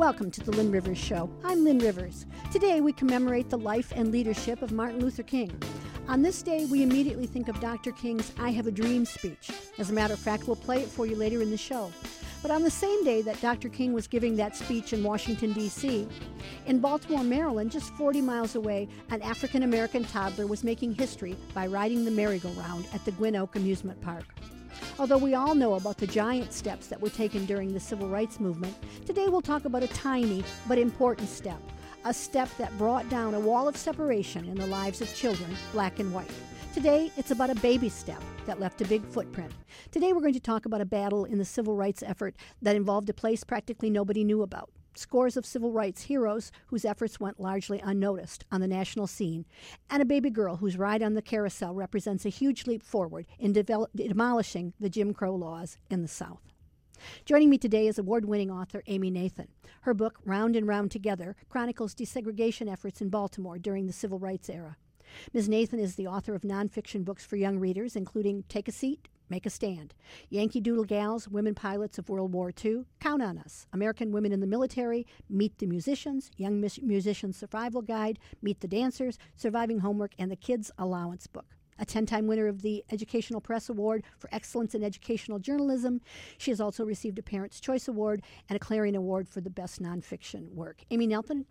Welcome to the Lynn Rivers Show. I'm Lynn Rivers. Today we commemorate the life and leadership of Martin Luther King. On this day, we immediately think of Dr. King's I Have a Dream speech. As a matter of fact, we'll play it for you later in the show. But on the same day that Dr. King was giving that speech in Washington, D.C., in Baltimore, Maryland, just 40 miles away, an African-American toddler was making history by riding the merry-go-round at the Gwynn Oak Amusement Park. Although we all know about the giant steps that were taken during the Civil Rights Movement, today we'll talk about a tiny but important step, a step that brought down a wall of separation in the lives of children, black and white. Today, it's about a baby step that left a big footprint. Today, we're going to talk about a battle in the civil rights effort that involved a place practically nobody knew about. Scores of civil rights heroes whose efforts went largely unnoticed on the national scene, and a baby girl whose ride on the carousel represents a huge leap forward in demolishing the Jim Crow laws in the South. Joining me today is award-winning author Amy Nathan. Her book, Round and Round Together, chronicles desegregation efforts in Baltimore during the civil rights era. Ms. Nathan is the author of nonfiction books for young readers, including Take a Seat, Make a Stand, Yankee Doodle Gals, Women Pilots of World War II, Count on Us, American Women in the Military, Meet the Musicians, Young Musicians Survival Guide, Meet the Dancers, Surviving Homework, and the Kids Allowance Book. A 10-time winner of the Educational Press Award for Excellence in Educational Journalism. She has also received a Parents' Choice Award and a Clarion Award for the Best Nonfiction Work. Amy Nathan,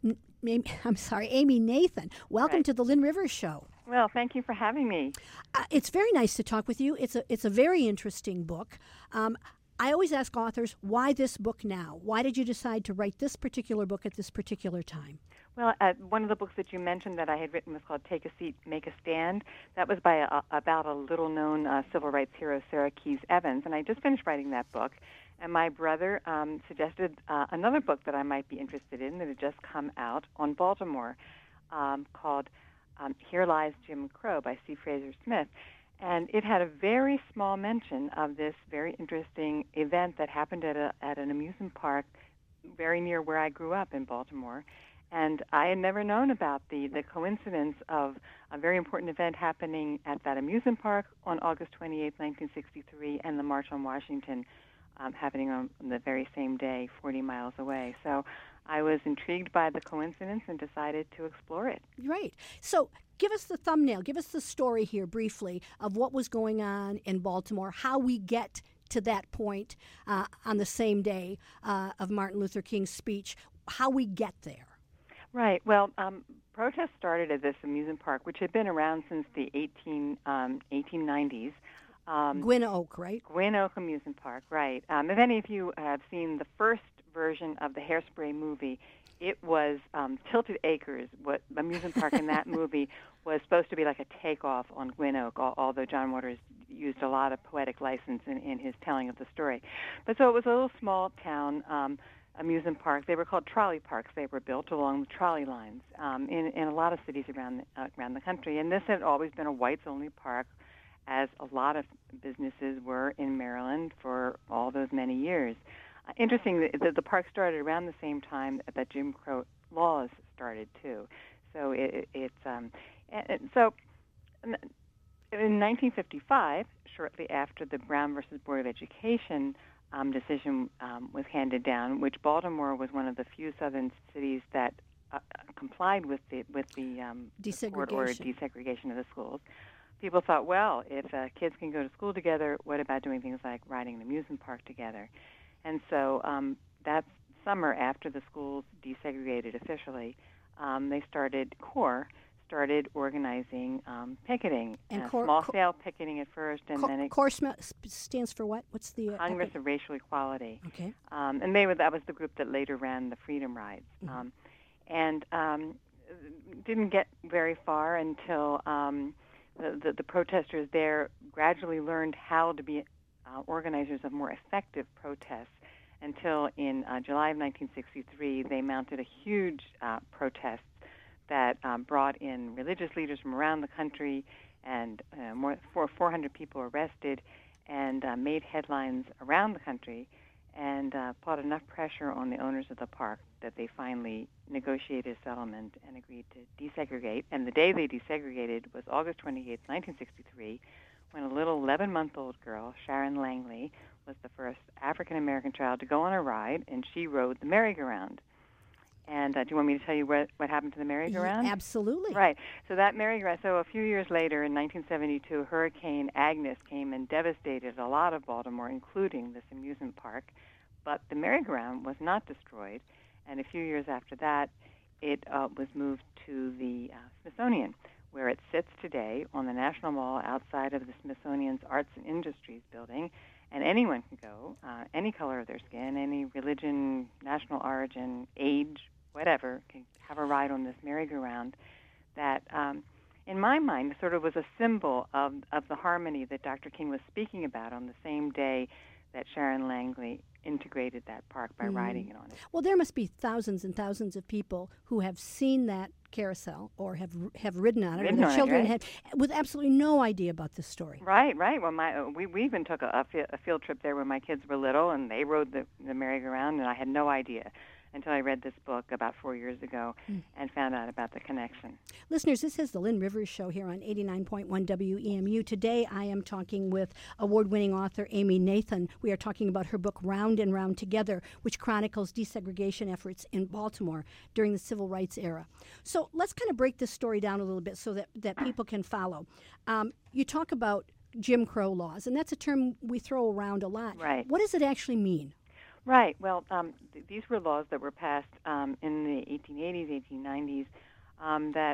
welcome to the Lynn Rivers Show. Well, thank you for having me. It's very nice to talk with you. It's a very interesting book. I always ask authors, why this book now? Why did you decide to write this particular book at this particular time? Well, one of the books that you mentioned that I had written was called Take a Seat, Make a Stand. That was by about a little-known civil rights hero, Sarah Keys Evans, and I just finished writing that book. And my brother suggested another book that I might be interested in that had just come out on Baltimore called Here Lies Jim Crow by C. Fraser Smith. And it had a very small mention of this very interesting event that happened at an amusement park very near where I grew up in Baltimore. And I had never known about the coincidence of a very important event happening at that amusement park on August 28, 1963, and the March on Washington happening on the very same day, 40 miles away. So I was intrigued by the coincidence and decided to explore it. Right. So give us the thumbnail, give us the story here briefly of what was going on in Baltimore, how we get to that point on the same day of Martin Luther King's speech, how we get there. Right. Well, protests started at this amusement park, which had been around since the 1890s. Gwynn Oak, right? Gwynn Oak Amusement Park, right. If any of you have seen the first version of the Hairspray movie, it was Tilted Acres. What amusement park in that movie was supposed to be like a takeoff on Gwynn Oak, although John Waters used a lot of poetic license in his telling of the story. But so it was a little small town amusement park. They were called trolley parks. They were built along the trolley lines in a lot of cities around the country. And this had always been a whites-only park, as a lot of businesses were in Maryland for all those many years. Interesting that the park started around the same time that Jim Crow laws started too. So so in 1955, shortly after the Brown versus Board of Education decision was handed down, which Baltimore was one of the few southern cities that complied with the court-ordered desegregation of the schools. People thought, well, if kids can go to school together, what about doing things like riding an amusement park together? And so that summer, after the schools desegregated officially, CORE started organizing picketing, and small-scale picketing at first, and then CORE stands for what? What's the Congress of Racial Equality? Okay. And that was the group that later ran the Freedom Rides, and didn't get very far until the protesters there gradually learned how to be organizers of more effective protests until in July of 1963 they mounted a huge protest that brought in religious leaders from around the country and more 400 people arrested and made headlines around the country and put enough pressure on the owners of the park that they finally negotiated a settlement and agreed to desegregate. And the day they desegregated was August 28, 1963, when a little 11-month-old girl, Sharon Langley, was the first African-American child to go on a ride, and she rode the merry-go-round. And do you want me to tell you what happened to the merry-go-round? Absolutely. Right. So that merry-go-round, so a few years later in 1972, Hurricane Agnes came and devastated a lot of Baltimore, including this amusement park. But the merry-go-round was not destroyed. And a few years after that, it was moved to the Smithsonian, where it sits today on the National Mall outside of the Smithsonian's Arts and Industries building. And anyone can go, any color of their skin, any religion, national origin, age, whatever, can have a ride on this merry-go-round that, in my mind, sort of was a symbol of the harmony that Dr. King was speaking about on the same day that Sharon Langley integrated that park by riding it on it. Well, there must be thousands and thousands of people who have seen that carousel or have ridden on it, or their children have, with absolutely no idea about this story. Right. Well, we even took a field trip there when my kids were little, and they rode the merry-go-round, and I had no idea until I read this book about 4 years ago and found out about the connection. Listeners, this is the Lynn Rivers Show here on 89.1 WEMU. Today I am talking with award-winning author Amy Nathan. We are talking about her book Round and Round Together, which chronicles desegregation efforts in Baltimore during the Civil Rights era. So let's kind of break this story down a little bit so that people can follow. You talk about Jim Crow laws, and that's a term we throw around a lot. Right. What does it actually mean? Right. Well, these were laws that were passed in the 1880s, 1890s that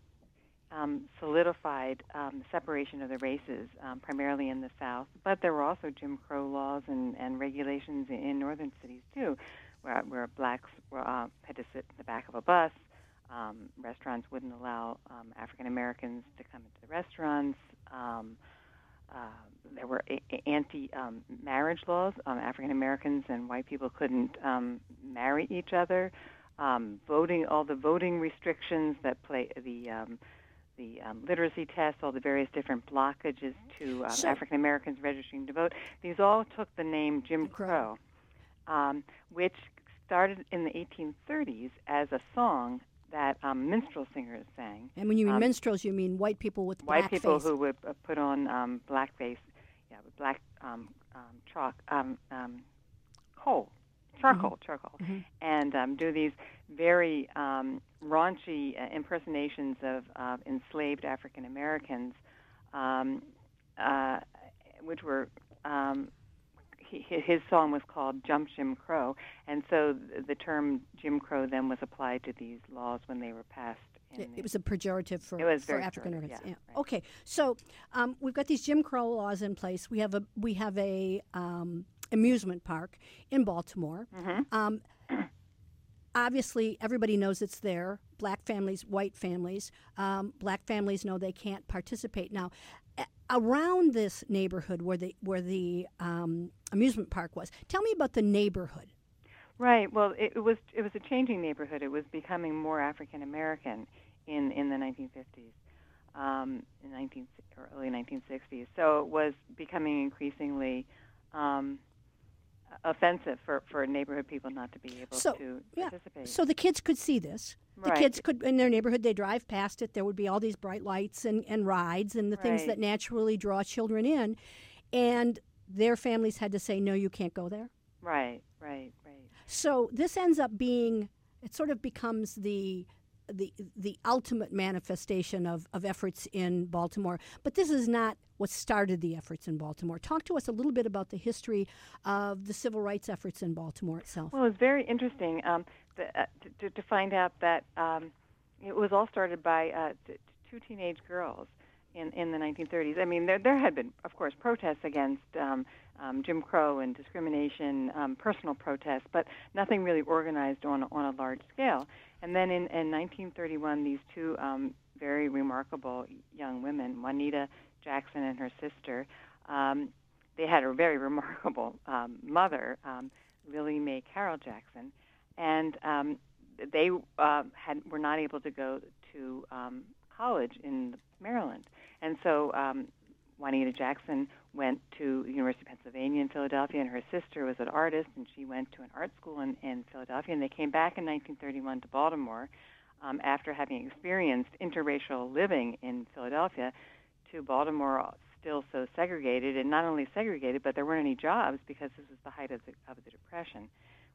solidified the separation of the races, primarily in the South. But there were also Jim Crow laws and regulations in northern cities, too, where blacks had to sit in the back of a bus. Restaurants wouldn't allow African Americans to come into the restaurants. There were anti-marriage laws. African Americans and white people couldn't marry each other. All the voting restrictions that play the literacy tests, all the various different blockages to African Americans registering to vote. These all took the name Jim Crow, which started in the 1830s as a song that minstrel singers sang. And when you mean minstrels, you mean white people with black white people face. who would put on blackface, with black charcoal, and do these very raunchy impersonations of enslaved African Americans, which were. His song was called Jump Jim Crow, and so the term Jim Crow then was applied to these laws when they were passed. It was a pejorative for African Americans. Yeah, right. Okay, so we've got these Jim Crow laws in place. We have a amusement park in Baltimore. Obviously, everybody knows it's there. Black families, white families. Black families know they can't participate. Now, around this neighborhood where the amusement park was, tell me about the neighborhood. Right. Well, it was a changing neighborhood. It was becoming more African American in the 1950s, or early 1960s. So it was becoming increasingly offensive for neighborhood people not to be able to participate. So the kids could see this. The kids could, in their neighborhood, they drive past it. There would be all these bright lights and rides and the things that naturally draw children in. And their families had to say, no, you can't go there. Right. So this ends up being, it sort of becomes the ultimate manifestation of efforts in Baltimore. But this is not what started the efforts in Baltimore. Talk to us a little bit about the history of the civil rights efforts in Baltimore itself. Well, it's very interesting to find out that it was all started by two teenage girls in the 1930s. I mean, there had been, of course, protests against Jim Crow and discrimination, personal protests, but nothing really organized on a large scale. And then in 1931, these two very remarkable young women, Juanita Jackson and her sister, they had a very remarkable mother, Lily Mae Carroll Jackson, and they were not able to go to college in Maryland. And so Juanita Jackson went to the University of Pennsylvania in Philadelphia, and her sister was an artist, and she went to an art school in Philadelphia. And they came back in 1931 to Baltimore after having experienced interracial living in Philadelphia, to Baltimore, still so segregated, and not only segregated, but there weren't any jobs because this was the height of the Depression.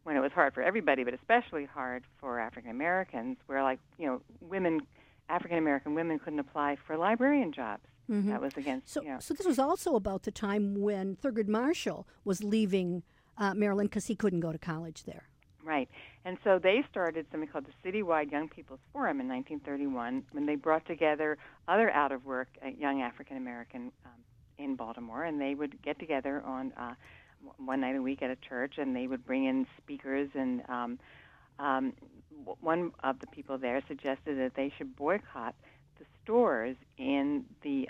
when it was hard for everybody, but especially hard for African Americans, where, like, African American women couldn't apply for librarian jobs. Mm-hmm. That was against. So this was also about the time when Thurgood Marshall was leaving Maryland because he couldn't go to college there. Right. And so they started something called the Citywide Young People's Forum in 1931, when they brought together other out-of-work young African American in Baltimore, and they would get together on one night a week at a church, and they would bring in speakers. And one of the people there suggested that they should boycott the stores in the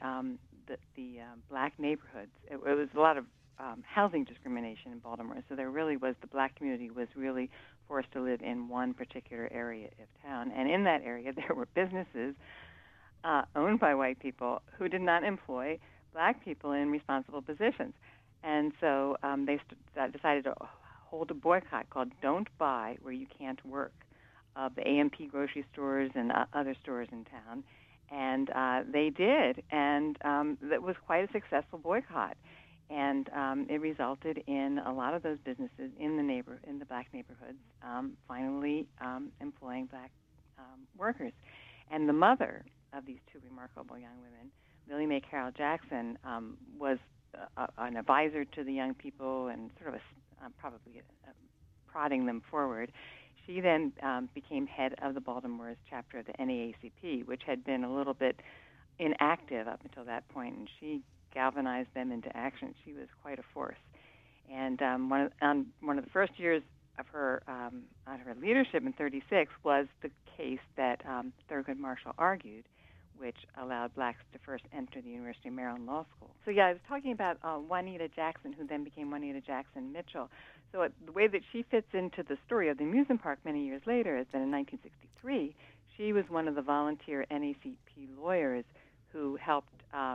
black neighborhoods. It was a lot of housing discrimination in Baltimore, so there really was, the black community was really forced to live in one particular area of town. And in that area, there were businesses owned by white people who did not employ black people in responsible positions. And so they decided to hold a boycott called Don't Buy Where You Can't Work of the A&P grocery stores and other stores in town. And they did, and that was quite a successful boycott. And it resulted in a lot of those businesses in the black neighborhoods finally employing black workers. And the mother of these two remarkable young women, Millie Mae Carroll Jackson, was an advisor to the young people and sort of probably prodding them forward. She then became head of the Baltimore's chapter of the NAACP, which had been a little bit inactive up until that point, and she galvanized them into action. She was quite a force. And one of the first years of her leadership in '36 was the case that Thurgood Marshall argued, which allowed blacks to first enter the University of Maryland Law School. So yeah, I was talking about Juanita Jackson, who then became Juanita Jackson Mitchell. So the way that she fits into the story of the amusement park many years later is that in 1963, she was one of the volunteer NAACP lawyers who helped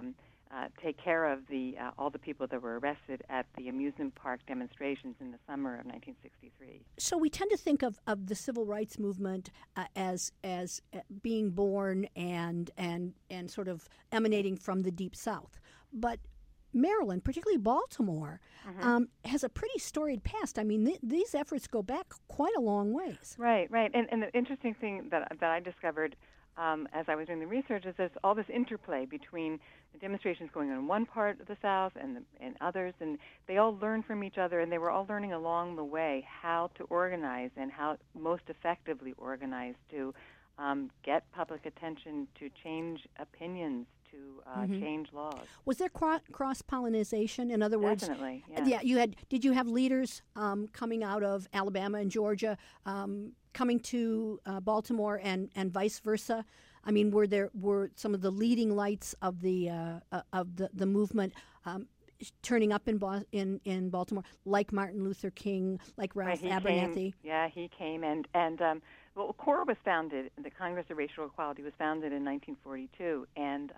take care of all the people that were arrested at the amusement park demonstrations in the summer of 1963. So we tend to think of the civil rights movement as being born and sort of emanating from the Deep South, but Maryland, particularly Baltimore, has a pretty storied past. I mean, these efforts go back quite a long ways. Right. And the interesting thing that I discovered as I was doing the research is there's all this interplay between the demonstrations going on in one part of the South and others, and they all learn from each other, and they were all learning along the way how to organize and how most effectively organize to get public attention, to change opinions, to change laws. Was there cross-pollination? In other words, definitely. Yeah. Did you have leaders coming out of Alabama and Georgia coming to Baltimore and vice versa? I mean, were some of the leading lights of the movement turning up in Baltimore, like Martin Luther King, like Ralph Abernathy? He came, and well, CORE was founded. The Congress of Racial Equality was founded in 1942, and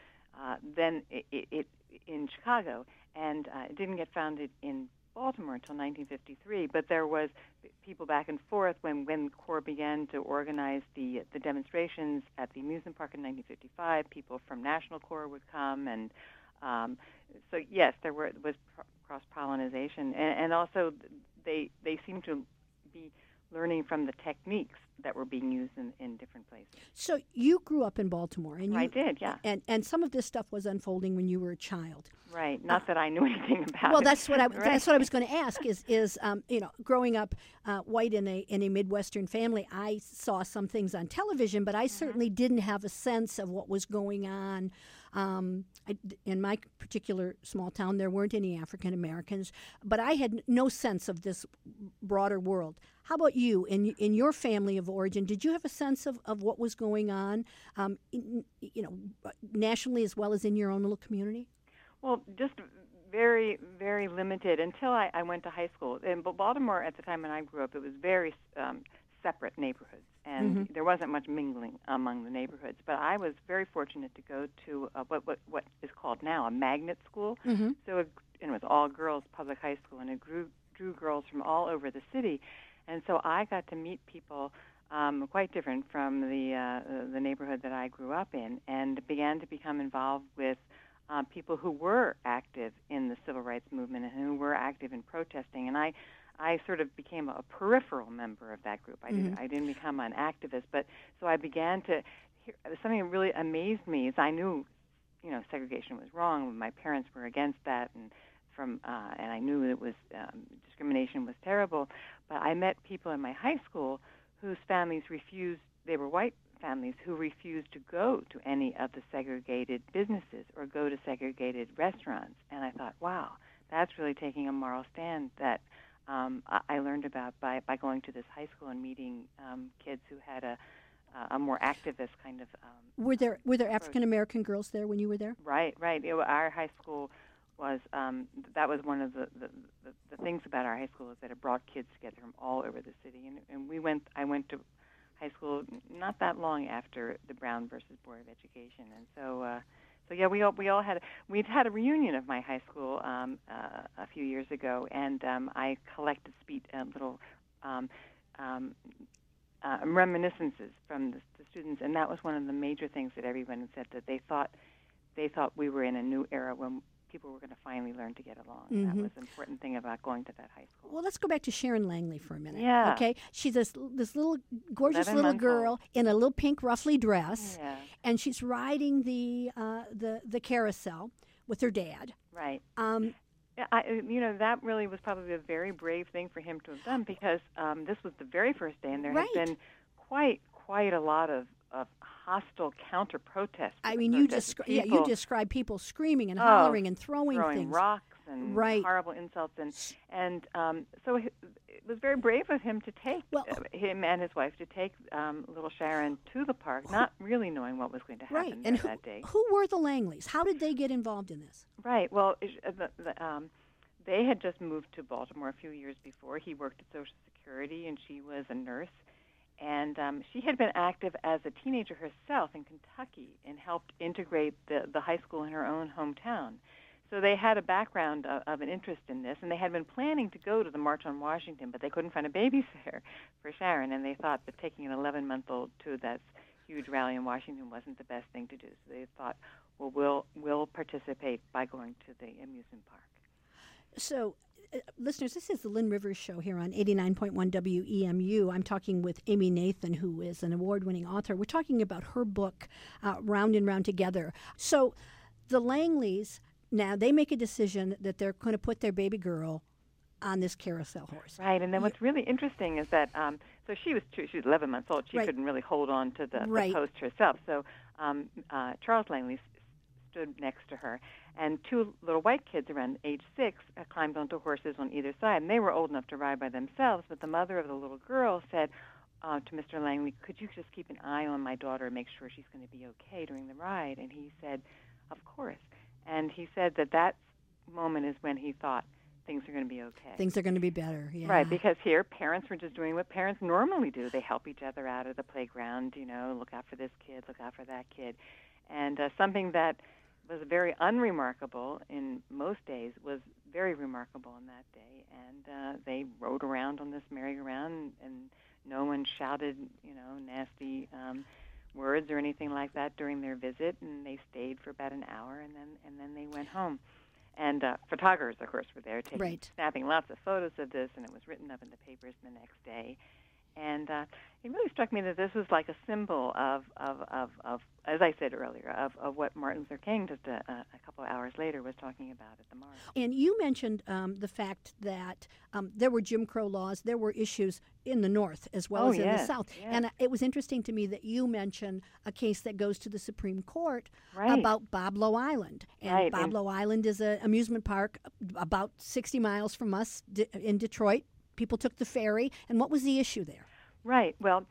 then it in Chicago, and it didn't get founded in Baltimore until 1953. But there was people back and forth when CORE began to organize the demonstrations at the amusement park in 1955. People from National CORE would come, and so yes, there was cross-pollination, and also they seemed to be learning from the techniques that were being used in different places. So you grew up in Baltimore, and I did, yeah. And some of this stuff was unfolding when you were a child. Right. Not that I knew anything about it. Well, that's what I was going to ask. Is growing up white in a Midwestern family, I saw some things on television, but I certainly didn't have a sense of what was going on. In my particular small town, there weren't any African Americans, but I had no sense of this broader world. How about you? In your family of origin, did you have a sense of what was going on, nationally as well as in your own little community? Well, just very, very limited until I went to high school. In Baltimore, at the time when I grew up, it was very separate neighborhoods, and there wasn't much mingling among the neighborhoods. But I was very fortunate to go to what is called now a magnet school. So it was all girls public high school, and it drew girls from all over the city. And so I got to meet people quite different from the neighborhood that I grew up in, and began to become involved with people who were active in the civil rights movement and who were active in protesting. And I I sort of became a peripheral member of that group. I didn't become an activist, but so I began to hear something that really amazed me is I knew, segregation was wrong. My parents were against that, and I knew it was discrimination was terrible. But I met people in my high school whose families refused. They were white families who refused to go to any of the segregated businesses or go to segregated restaurants. And I thought, wow, that's really taking a moral stand that I learned about by going to this high school and meeting kids who had a more activist kind of. Were there African American girls there when you were there? Right. Our high school was that was one of the things about our high school is that it brought kids together from all over the city, and I went to high school not that long after the Brown versus Board of Education, and so yeah, we'd had a reunion of my high school a few years ago, and I collected little reminiscences from the students, and that was one of the major things that everyone said, that they thought we were in a new era when people were going to finally learn to get along. Mm-hmm. That was an important thing about going to that high school. Well, let's go back to Sharon Langley for a minute. Yeah. Okay. She's this little gorgeous little girl in a little pink ruffly dress, and she's riding the carousel with her dad. Right. That really was probably a very brave thing for him to have done, because this was the very first day, and there had been quite a lot of hostile counter-protests. I mean, you describe people screaming and hollering and throwing things, rocks and horrible insults, and so it was very brave of him to take him and his wife to take little Sharon to the park, not really knowing what was going to happen that day. Who were the Langleys? How did they get involved in this? Right. Well, they had just moved to Baltimore a few years before. He worked at Social Security, and she was a nurse. And she had been active as a teenager herself in Kentucky and helped integrate the high school in her own hometown. So they had a background of an interest in this, and they had been planning to go to the March on Washington, but they couldn't find a babysitter for Sharon, and they thought that taking an 11-month-old to that huge rally in Washington wasn't the best thing to do. So they thought, well, we'll participate by going to the amusement park. So, listeners, this is the Lynn Rivers Show here on 89.1 WEMU. I'm talking with Amy Nathan, who is an award-winning author. We're talking about her book, Round and Round Together. So the Langleys, now they make a decision that they're going to put their baby girl on this carousel horse. Right, and then what's really interesting is that, so she was 11 months old. She couldn't really hold on to the post herself. So Charles Langley stood next to her, and two little white kids around age 6 climbed onto horses on either side, and they were old enough to ride by themselves, but the mother of the little girl said to Mr. Langley, could you just keep an eye on my daughter and make sure she's going to be okay during the ride? And he said, of course. And he said that moment is when he thought things are going to be okay. Things are going to be better, yeah. Right, because here parents were just doing what parents normally do. They help each other out at the playground, look out for this kid, look out for that kid. And something that was very unremarkable in most days was very remarkable on that day. And they rode around on this merry-go-round, and no one shouted, nasty words or anything like that during their visit. And they stayed for about an hour, and then they went home. And photographers, of course, were there snapping lots of photos of this, and it was written up in the papers the next day. And it really struck me that this was like a symbol of as I said earlier, of what Martin Luther King just a couple of hours later was talking about at the march. And you mentioned the fact that there were Jim Crow laws, there were issues in the North as well as in the South. Yes. And it was interesting to me that you mentioned a case that goes to the Supreme Court about Boblo Island. And Boblo Island is an amusement park about 60 miles from us in Detroit. People took the ferry, and what was the issue there? Right. Well,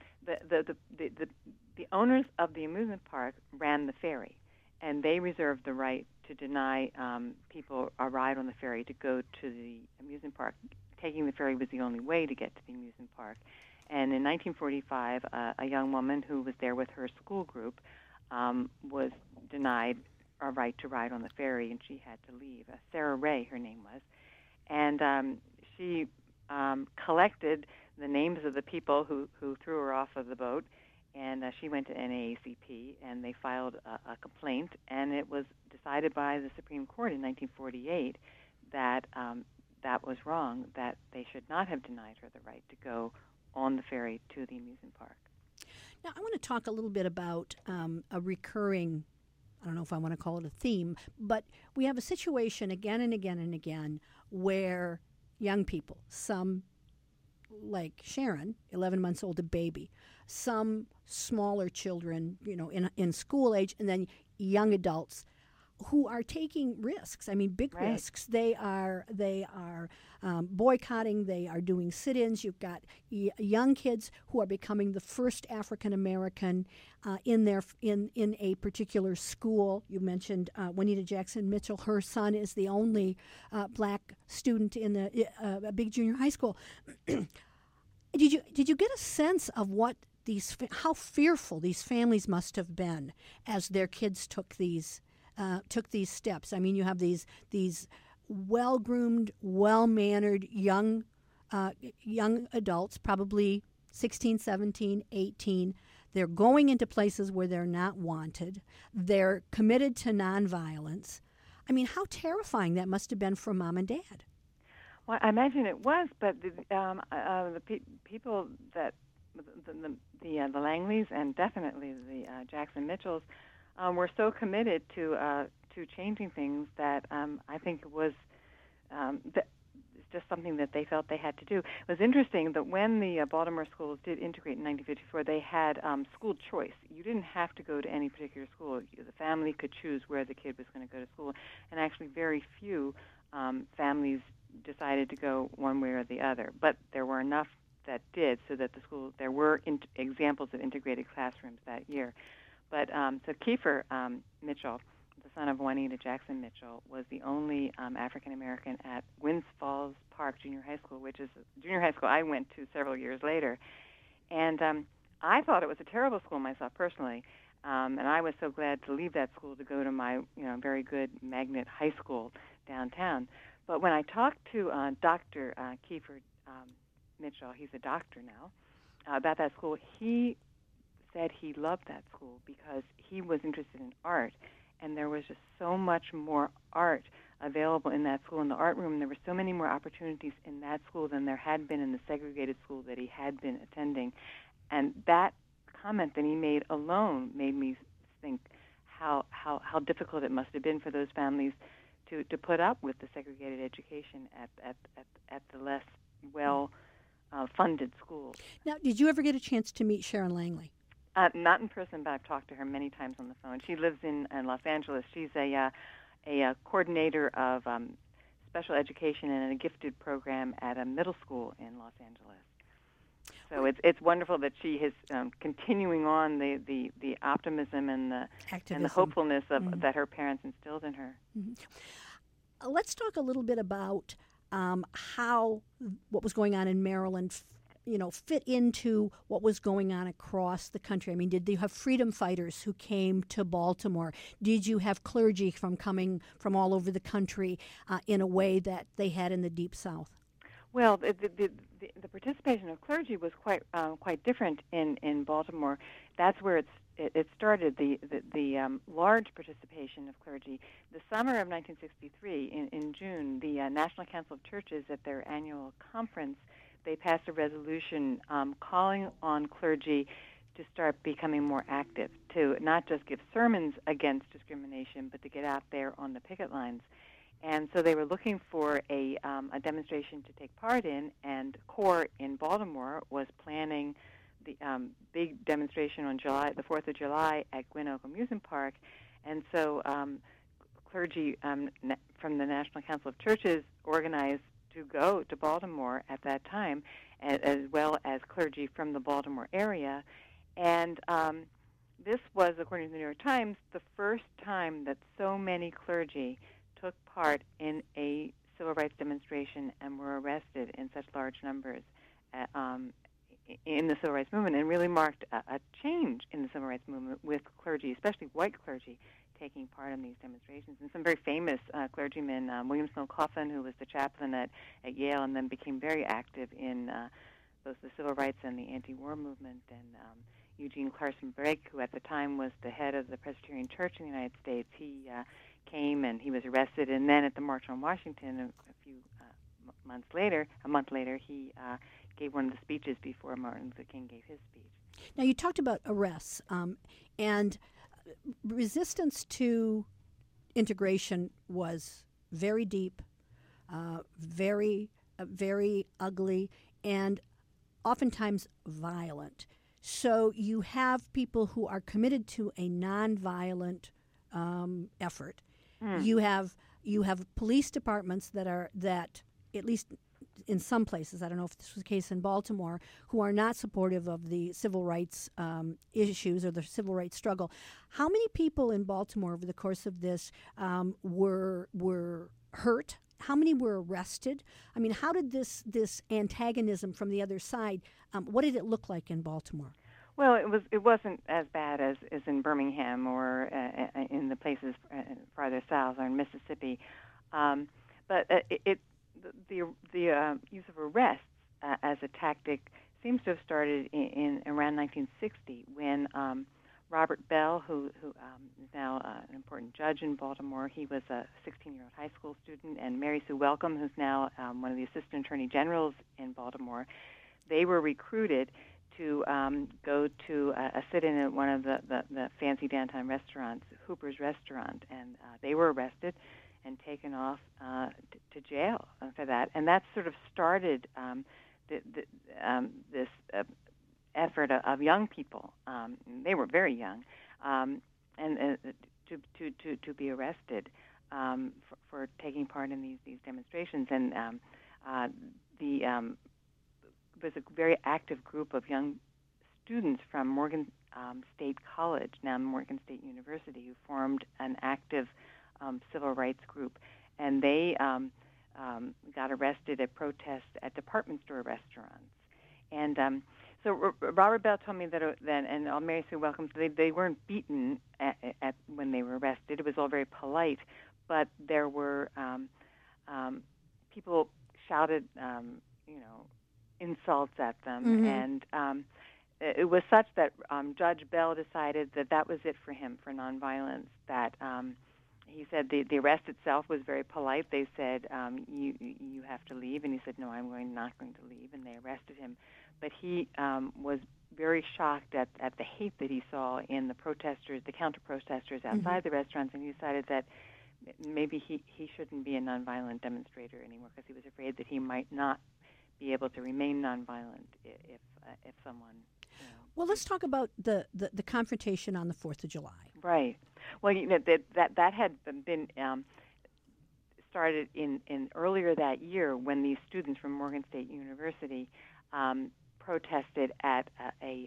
the owners of the amusement park ran the ferry, and they reserved the right to deny people a ride on the ferry to go to the amusement park. Taking the ferry was the only way to get to the amusement park. And in 1945, a young woman who was there with her school group was denied a right to ride on the ferry, and she had to leave. Sarah Ray, her name was. And she collected the names of the people who threw her off of the boat, and she went to NAACP, and they filed a complaint, and it was decided by the Supreme Court in 1948 that that was wrong, that they should not have denied her the right to go on the ferry to the amusement park. Now, I want to talk a little bit about a recurring, I don't know if I want to call it a theme, but we have a situation again and again and again where young people, some like Sharon, 11 months old, a baby, some smaller children, in school age, and then young adults who are taking risks. I mean, big Right. risks. They are boycotting. They are doing sit-ins. You've got young kids who are becoming the first African American in a particular school. You mentioned Juanita Jackson Mitchell. Her son is the only black student in a big junior high school. Did you get a sense of what how fearful these families must have been as their kids took these steps? I mean, you have these well-groomed, well-mannered young adults, probably 16, 17, 18. They're going into places where they're not wanted. They're committed to nonviolence. I mean, how terrifying that must have been for mom and dad. Well, I imagine it was, but the people that the Langleys and definitely the Jackson Mitchells were so committed to changing things that I think it was it's just something that they felt they had to do. It was interesting that when the Baltimore schools did integrate in 1954, they had school choice. You didn't have to go to any particular school. The family could choose where the kid was going to go to school, and actually very few families decided to go one way or the other. But there were enough that did, so that there were examples of integrated classrooms that year. But so Kiefer Mitchell, the son of Juanita Jackson Mitchell, was the only African American at Gwynns Falls Park Junior High School, which is a junior high school I went to several years later. And I thought it was a terrible school myself personally, and I was so glad to leave that school to go to my very good magnet high school downtown. But when I talked to Dr. Kiefer Mitchell, he's a doctor now, about that school, he said he loved that school because he was interested in art, and there was just so much more art available in that school. In the art room, there were so many more opportunities in that school than there had been in the segregated school that he had been attending. And that comment that he made alone made me think how difficult it must have been for those families to put up with the segregated education at the less funded schools. Now, did you ever get a chance to meet Sharon Langley? Not in person, but I've talked to her many times on the phone. She lives in Los Angeles. She's a coordinator of special education and a gifted program at a middle school in Los Angeles. So it's wonderful that she is continuing on the optimism and the hopefulness of that her parents instilled in her. Mm-hmm. Let's talk a little bit about how what was going on in Maryland fit into what was going on across the country. I mean, did you have freedom fighters who came to Baltimore? Did you have clergy coming from all over the country in a way that they had in the Deep South? Well, the participation of clergy was quite different in Baltimore. That's where it started. The large participation of clergy. The summer of 1963, in June, the National Council of Churches at their annual conference, they passed a resolution calling on clergy to start becoming more active, to not just give sermons against discrimination, but to get out there on the picket lines. And so they were looking for a demonstration to take part in, and CORE in Baltimore was planning the big demonstration on the 4th of July at Gwynn Oak Amusement Park. And so clergy from the National Council of Churches organized to go to Baltimore at that time, as well as clergy from the Baltimore area. And this was, according to the New York Times, the first time that so many clergy took part in a civil rights demonstration and were arrested in such large numbers in the civil rights movement, and really marked a change in the civil rights movement with clergy, especially white clergy, taking part in these demonstrations. And some very famous clergymen, William Snow Coffin, who was the chaplain at Yale and then became very active in both the civil rights and the anti-war movement, and Eugene Carson Brake, who at the time was the head of the Presbyterian Church in the United States. He came and he was arrested, and then at the March on Washington a few a month later, he gave one of the speeches before Martin Luther King gave his speech. Now, you talked about arrests, and resistance to integration was very deep, very ugly, and oftentimes violent. So you have people who are committed to a nonviolent effort. You have police departments that at least in some places, I don't know if this was the case in Baltimore, who are not supportive of the civil rights issues or the civil rights struggle. How many people in Baltimore over the course of this were hurt? How many were arrested? I mean, how did this antagonism from the other side, what did it look like in Baltimore? Well, it wasn't as bad as in Birmingham or in the places farther south or in Mississippi, but the use of arrests as a tactic seems to have started in around 1960 when Robert Bell, who is now an important judge in Baltimore, he was a 16-year-old high school student, and Mary Sue Welcome, who's now one of the assistant attorney generals in Baltimore, they were recruited to go to a sit-in at one of the fancy downtown restaurants, Hooper's Restaurant, and they were arrested and taken off to jail for that. And that sort of started this effort of young people. They were very young, and to be arrested for taking part in these demonstrations. And was a very active group of young students from Morgan State College, now Morgan State University, who formed an active civil rights group, and they got arrested at protests at department store restaurants. And so Robert Bell told me that then, and Mary Sue Welcome, they weren't beaten at when they were arrested. It was all very polite, but there were people shouted, insults at them, mm-hmm. and it was such that Judge Bell decided that was it for him for nonviolence. That he said the arrest itself was very polite. They said you have to leave, and he said no, I'm not going to leave, and they arrested him. But he was very shocked at the hate that he saw in the protesters, the counter-protesters outside mm-hmm. the restaurants, and he decided that maybe he shouldn't be a nonviolent demonstrator anymore because he was afraid that he might not be able to remain nonviolent if someone. Well, let's talk about the confrontation on the 4th of July. Right. Well, that had been started in earlier that year when these students from Morgan State University protested at a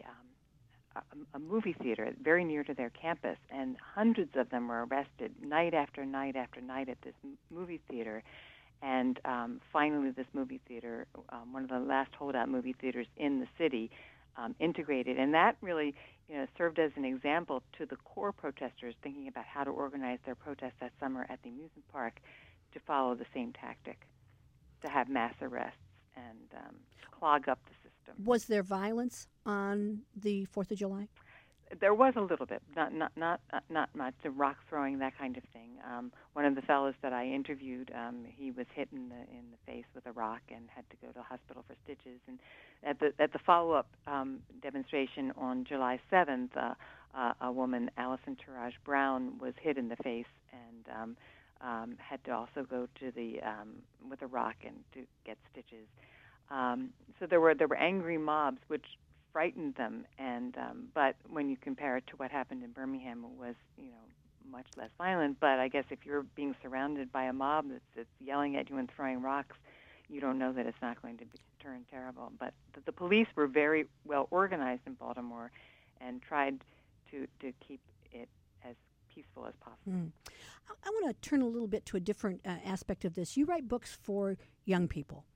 movie theater very near to their campus, and hundreds of them were arrested night after night after night at this movie theater. And finally, this movie theater, one of the last holdout movie theaters in the city, integrated. And that really served as an example to the core protesters thinking about how to organize their protest that summer at the amusement park to follow the same tactic, to have mass arrests and clog up the system. Was there violence on the 4th of July? There was a little bit, not much. The rock throwing, that kind of thing. One of the fellows that I interviewed, he was hit in the face with a rock and had to go to the hospital for stitches. And at the follow-up demonstration on July 7th, a woman, Allison Taraj Brown, was hit in the face and had to also go to the with a rock and to get stitches. So there were angry mobs, which frightened them, and but when you compare it to what happened in Birmingham, it was much less violent. But I guess if you're being surrounded by a mob that's yelling at you and throwing rocks, you don't know that it's not going to turn terrible. But the police were very well organized in Baltimore and tried to keep it as peaceful as possible. I want to turn a little bit to a different aspect of this. You write books for young people.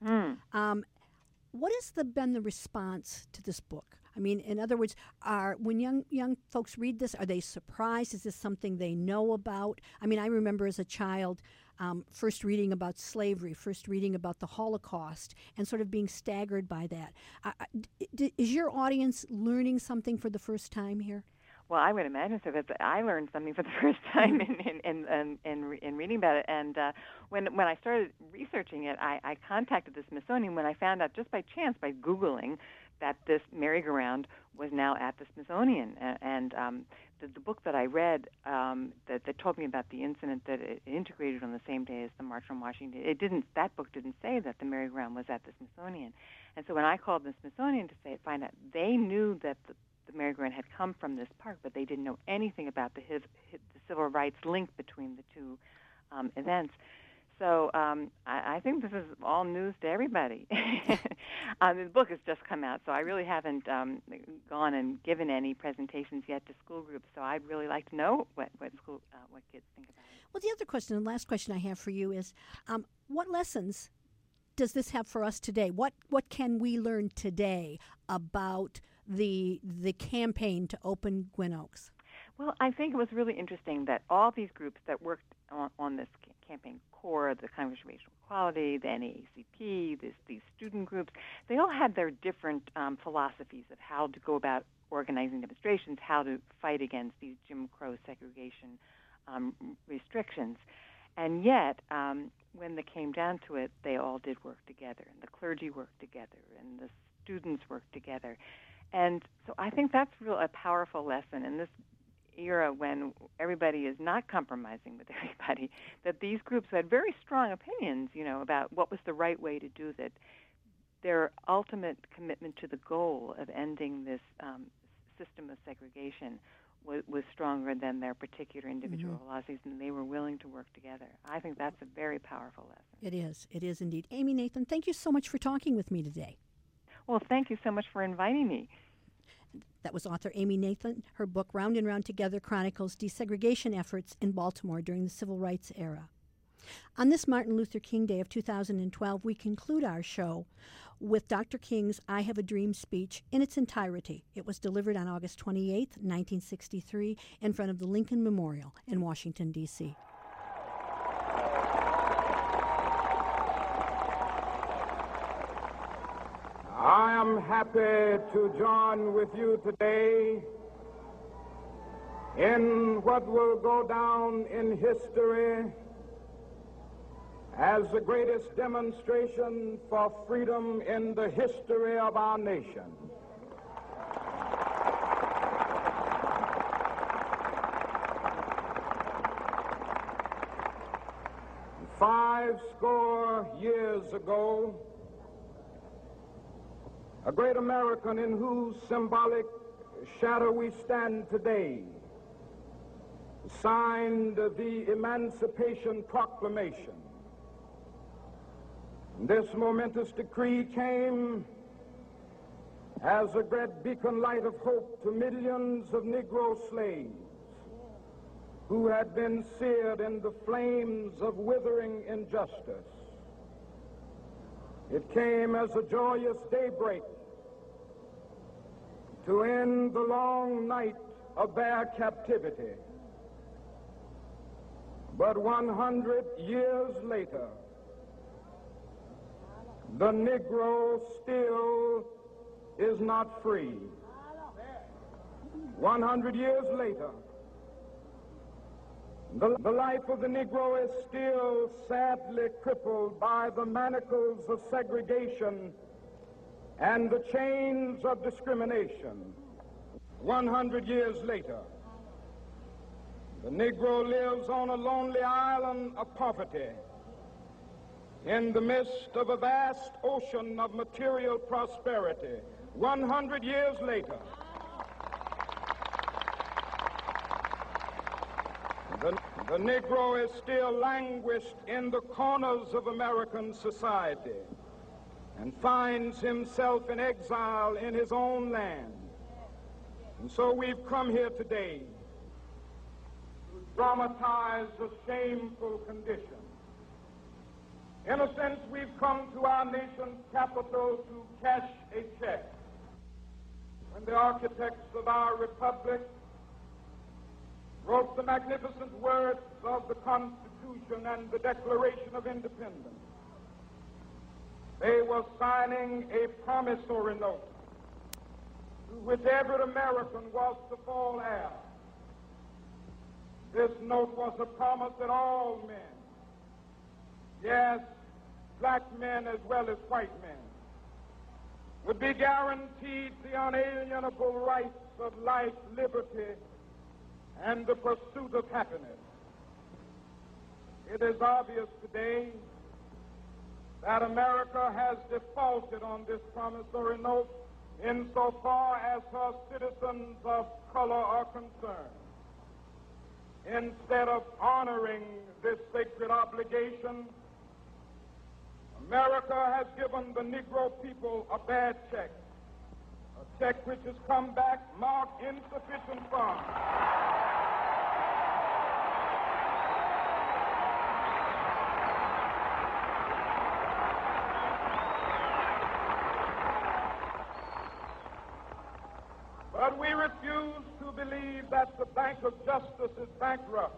What has been the response to this book? I mean, in other words, when young folks read this, are they surprised? Is this something they know about? I mean, I remember as a child first reading about slavery, first reading about the Holocaust, and sort of being staggered by that. Is your audience learning something for the first time here? Well, I would imagine so. That I learned something for the first time in reading about it. And when I started researching it, I contacted the Smithsonian when I found out just by chance, by Googling, that this merry-go-round was now at the Smithsonian. And the book that I read that told me about the incident, that it integrated on the same day as the March on Washington, that book didn't say that the merry-go-round was at the Smithsonian. And so when I called the Smithsonian to find out, they knew that the merry-go-round had come from this park, but they didn't know anything about the civil rights link between the two events. So I think this is all news to everybody. The book has just come out, so I really haven't gone and given any presentations yet to school groups. So I'd really like to know what kids think about it. Well, the other question, and last question I have for you is, what lessons does this have for us today? What can we learn today about the campaign to open Gwynn Oaks? Well, I think it was really interesting that all these groups that worked on this campaign, CORE, the Congress of Racial Equality, the NAACP, these student groups, they all had their different philosophies of how to go about organizing demonstrations, how to fight against these Jim Crow segregation restrictions. And yet, when they came down to it, they all did work together, and the clergy worked together, and the students worked together. And so I think that's a powerful lesson in this era when everybody is not compromising with everybody, that these groups had very strong opinions, about what was the right way to do that. Their ultimate commitment to the goal of ending this system of segregation was stronger than their particular individual philosophies, and they were willing to work together. I think that's a very powerful lesson. It is indeed. Amy Nathan, thank you so much for talking with me today. Well, thank you so much for inviting me. That was author Amy Nathan. Her book, Round and Round Together, chronicles desegregation efforts in Baltimore during the Civil Rights era. On this Martin Luther King Day of 2012, we conclude our show with Dr. King's I Have a Dream speech in its entirety. It was delivered on August 28, 1963, in front of the Lincoln Memorial in Washington, D.C. I am happy to join with you today in what will go down in history as the greatest demonstration for freedom in the history of our nation. Five score years ago, a great American in whose symbolic shadow we stand today signed the Emancipation Proclamation. This momentous decree came as a great beacon light of hope to millions of Negro slaves who had been seared in the flames of withering injustice. It came as a joyous daybreak to end the long night of their captivity. But 100 years later, the Negro still is not free. 100 years later, the life of the Negro is still sadly crippled by the manacles of segregation and the chains of discrimination. 100 years later, the Negro lives on a lonely island of poverty in the midst of a vast ocean of material prosperity. 100 years later, the Negro is still languished in the corners of American society and finds himself in exile in his own land. And so we've come here today to dramatize a shameful condition. In a sense, we've come to our nation's capital to cash a check. When the architects of our republic wrote the magnificent words of the Constitution and the Declaration of Independence, they were signing a promissory note to which every American was to fall heir. This note was a promise that all men, yes, black men as well as white men, would be guaranteed the unalienable rights of life, liberty, and the pursuit of happiness. It is obvious today that America has defaulted on this promissory note insofar as her citizens of color are concerned. Instead of honoring this sacred obligation, America has given the Negro people a bad check, a check which has come back marked insufficient funds. But we refuse to believe that the Bank of Justice is bankrupt.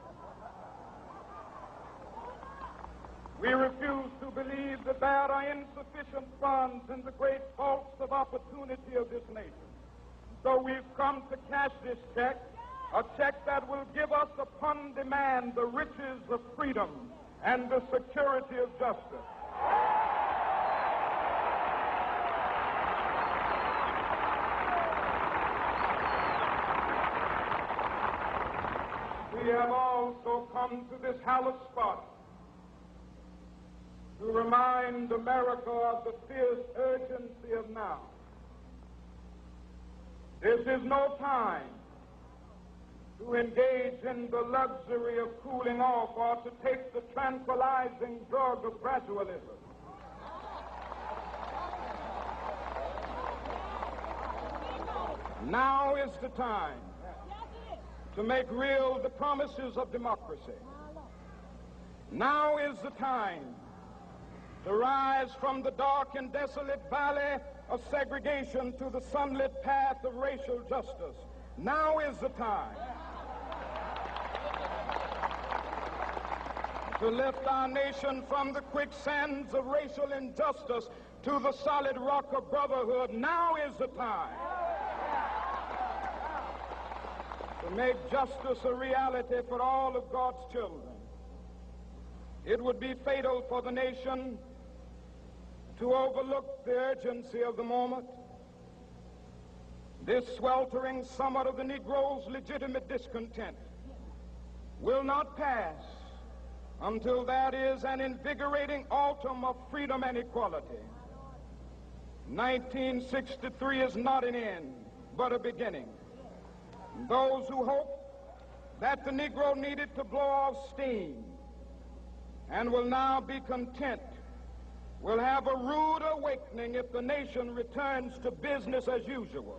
We refuse to believe that there are insufficient funds in the great vaults of opportunity of this nation. So we've come to cash this check, a check that will give us upon demand the riches of freedom and the security of justice. We have also come to this hallowed spot to remind America of the fierce urgency of now. This is no time to engage in the luxury of cooling off or to take the tranquilizing drug of gradualism. Now is the time to make real the promises of democracy. Now is the time to rise from the dark and desolate valley of segregation to the sunlit path of racial justice. Now is the time to lift our nation from the quicksands of racial injustice to the solid rock of brotherhood. Now is the time to make justice a reality for all of God's children. It would be fatal for the nation to overlook the urgency of the moment. This sweltering summit of the Negro's legitimate discontent will not pass until there is an invigorating autumn of freedom and equality. 1963 is not an end, but a beginning. Those who hope that the Negro needed to blow off steam and will now be content will have a rude awakening if the nation returns to business as usual.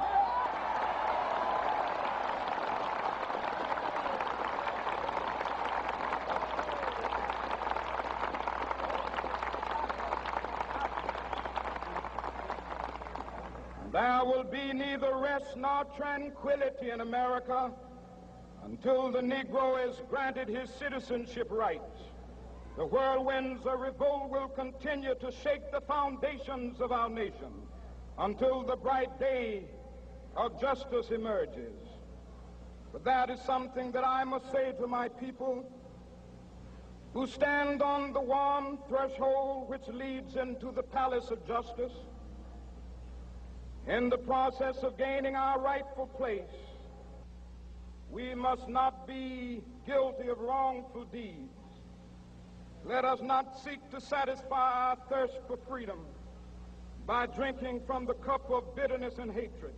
There will be neither rest nor tranquility in America until the Negro is granted his citizenship rights. The whirlwinds of revolt will continue to shake the foundations of our nation until the bright day of justice emerges. But that is something that I must say to my people who stand on the warm threshold which leads into the palace of justice. In the process of gaining our rightful place, we must not be guilty of wrongful deeds. Let us not seek to satisfy our thirst for freedom by drinking from the cup of bitterness and hatred.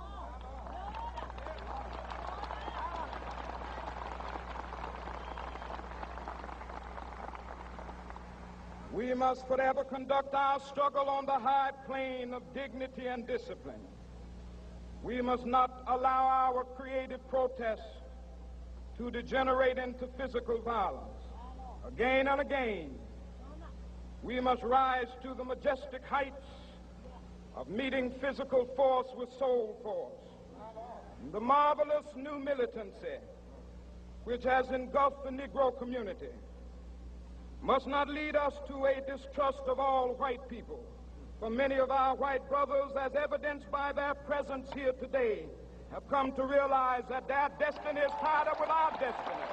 We must forever conduct our struggle on the high plane of dignity and discipline. We must not allow our creative protests to degenerate into physical violence. Again and again, we must rise to the majestic heights of meeting physical force with soul force. The marvelous new militancy which has engulfed the Negro community must not lead us to a distrust of all white people, For many of our white brothers, as evidenced by their presence here today, have come to realize that their destiny is tied up with our destiny.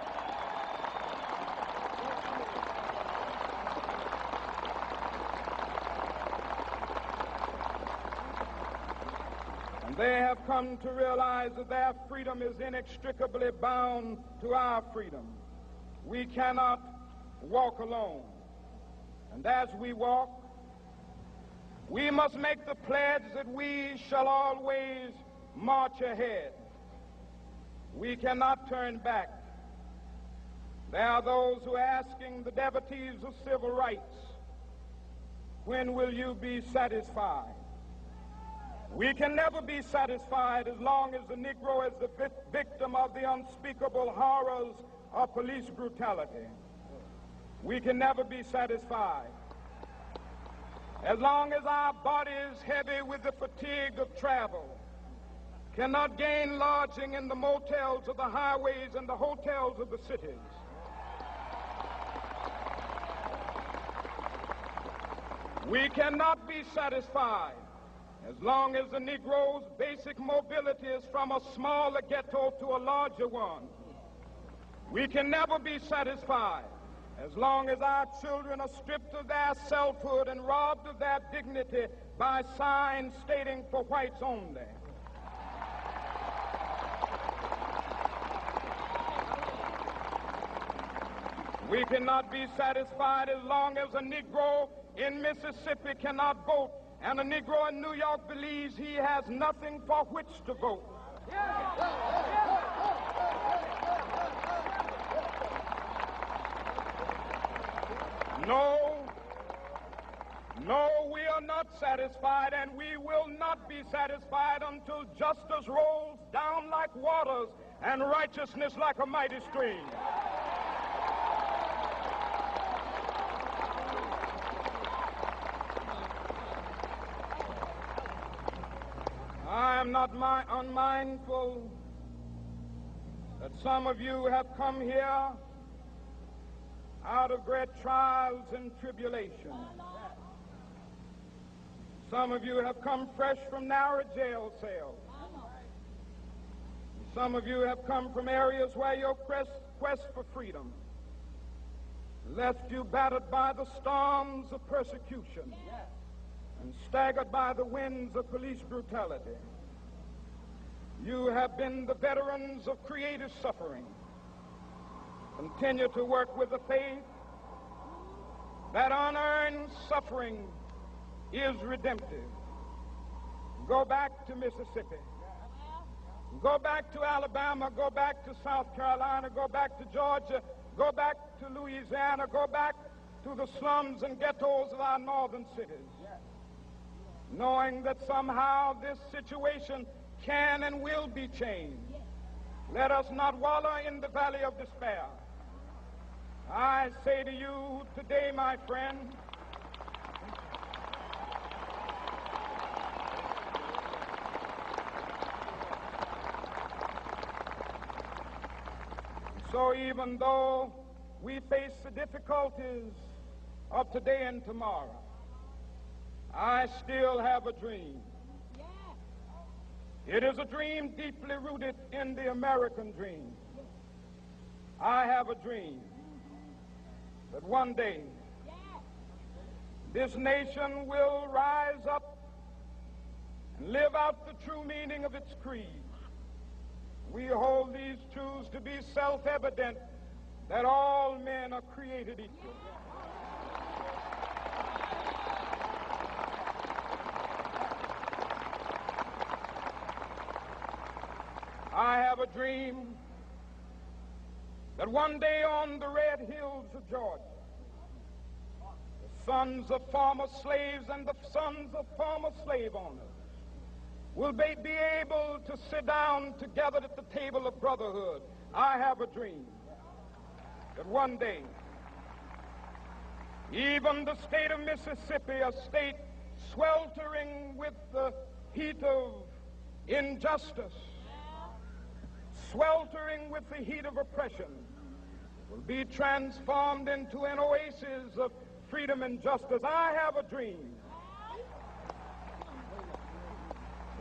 And they have come to realize that their freedom is inextricably bound to our freedom. We cannot walk alone. And as we walk, we must make the pledge that we shall always march ahead. We cannot turn back. There are those who are asking the devotees of civil rights, when will you be satisfied? We can never be satisfied as long as the Negro is the victim of the unspeakable horrors of police brutality. We can never be satisfied as long as our body is heavy with the fatigue of travel, cannot gain lodging in the motels of the highways and the hotels of the cities. We cannot be satisfied as long as the Negro's basic mobility is from a smaller ghetto to a larger one. We can never be satisfied as long as our children are stripped of their selfhood and robbed of their dignity by signs stating for whites only. We cannot be satisfied as long as a Negro in Mississippi cannot vote and a Negro in New York believes he has nothing for which to vote. No, we are not satisfied, and we will not be satisfied until justice rolls down like waters and righteousness like a mighty stream. I am not unmindful that some of you have come here out of great trials and tribulations. Some of you have come fresh from narrow jail cells. Some of you have come from areas where your quest for freedom left you battered by the storms of persecution and staggered by the winds of police brutality. You have been the veterans of creative suffering. Continue to work with the faith that unearned suffering is redemptive. Go back to Mississippi. Go back to Alabama. Go back to South Carolina. Go back to Georgia. Go back to Louisiana. Go back to the slums and ghettos of our northern cities, knowing that somehow this situation can and will be changed. Let us not wallow in the valley of despair. I say to you today, my friend, so even though we face the difficulties of today and tomorrow, I still have a dream. It is a dream deeply rooted in the American dream. I have a dream that one day this nation will rise up and live out the true meaning of its creed. We hold these truths to be self-evident, that all men are created equal. I have a dream that one day on the red hills of Georgia, the sons of former slaves and the sons of former slave owners will be able to sit down together at the table of brotherhood. I have a dream that one day, even the state of Mississippi, a state sweltering with the heat of injustice, sweltering with the heat of oppression, will be transformed into an oasis of freedom and justice. I have a dream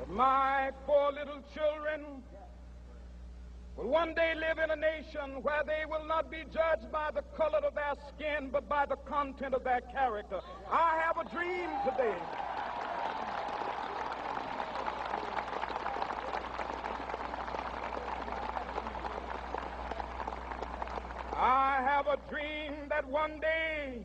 that my 4 little children will one day live in a nation where they will not be judged by the color of their skin, but by the content of their character. I have a dream today. I have a dream that one day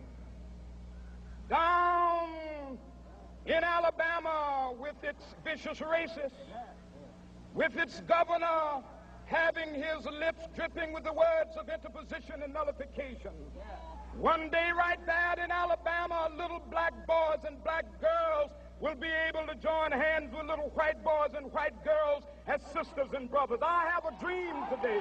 down in Alabama, with its vicious racists, with its governor having his lips dripping with the words of interposition and nullification, one day right there in Alabama, little black boys and black girls will be able to join hands with little white boys and white girls as sisters and brothers. I have a dream today.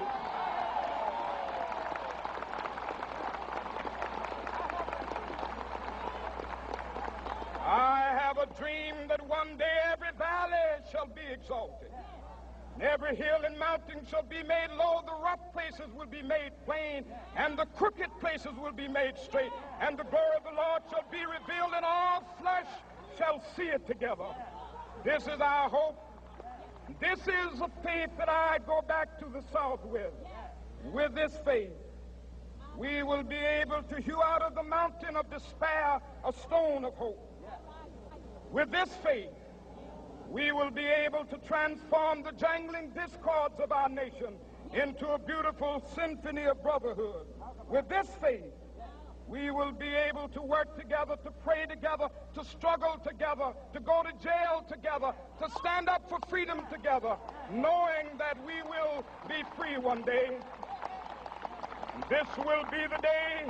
I have a dream that one day every valley shall be exalted, and every hill and mountain shall be made low, the rough places will be made plain, and the crooked places will be made straight, and the glory of the Lord shall be revealed, and all flesh shall see it together. This is our hope. This is a faith that I go back to the South with. With this faith, we will be able to hew out of the mountain of despair a stone of hope. With this faith, we will be able to transform the jangling discords of our nation into a beautiful symphony of brotherhood. With this faith, we will be able to work together, to pray together, to struggle together, to go to jail together, to stand up for freedom together, knowing that we will be free one day. This will be the day.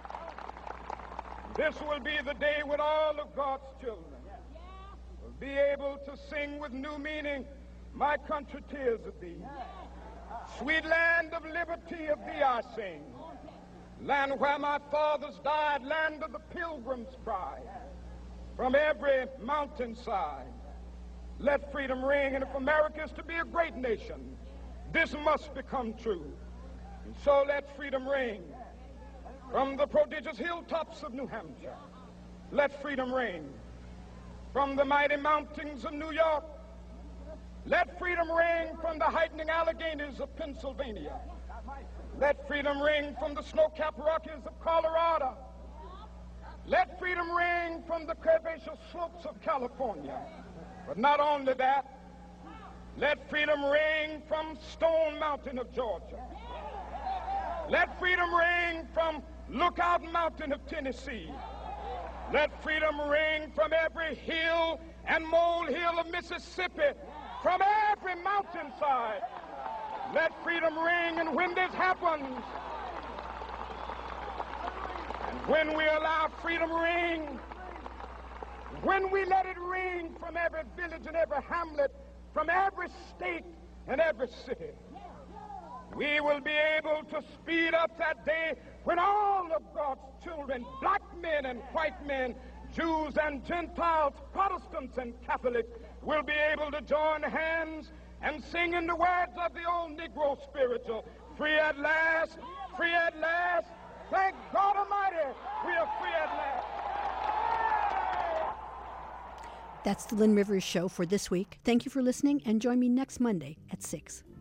This will be the day when all of God's children be able to sing with new meaning, my country, tears of thee. Sweet land of liberty, of thee I sing. Land where my fathers died, land of the pilgrim's pride. From every mountainside, let freedom ring. And if America is to be a great nation, this must become true. And so let freedom ring. From the prodigious hilltops of New Hampshire, let freedom ring. From the mighty mountains of New York, let freedom ring. From the heightening Alleghenies of Pennsylvania, let freedom ring. From the snow-capped Rockies of Colorado, let freedom ring. From the curvaceous slopes of California. But not only that, let freedom ring from Stone Mountain of Georgia. Let freedom ring from Lookout Mountain of Tennessee. Let freedom ring from every hill and molehill of Mississippi, from every mountainside. Let freedom ring. And when this happens, and when we allow freedom ring, when we let it ring from every village and every hamlet, from every state and every city, we will be able to speed up that day when all of God's children, black men and white men, Jews and Gentiles, Protestants and Catholics, will be able to join hands and sing in the words of the old Negro spiritual, free at last, free at last. Thank God Almighty, we are free at last. That's the Lynn Rivers Show for this week. Thank you for listening, and join me next Monday at 6.